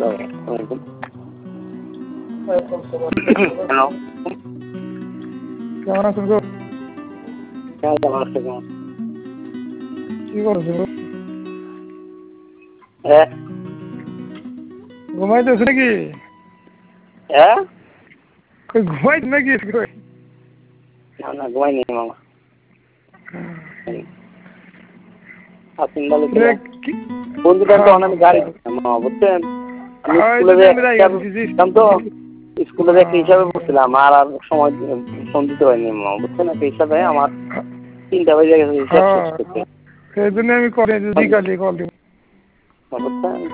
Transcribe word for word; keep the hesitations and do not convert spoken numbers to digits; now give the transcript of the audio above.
Hello, কেমন আছেন গো? হ্যাঁ কেমন আছে কেমন? কি করছেন গো? হ্যাঁ ঘুমাইতেছে নাকি? হ্যাঁ কই ঘুমাইতে নাকি? কই না না ঘুমাইনি মামা। আপনি বলে বন্ধুটা তো অনেক গাড়ি দিচ্ছিলাম মামা, বুঝছেন? আমি স্কুলে যেতাম তো, স্কুলে একটা হিসাবে পড়ছিলাম আর আর সময় ফোন দিতে পারিনি মামা, বুঝছেন? একটা হিসাবে আমার তিনটা বেজে গেছে হিসাব শেষ করতে, সেই জন্য আমি কল বিকালে কল দিব। বুঝছেন?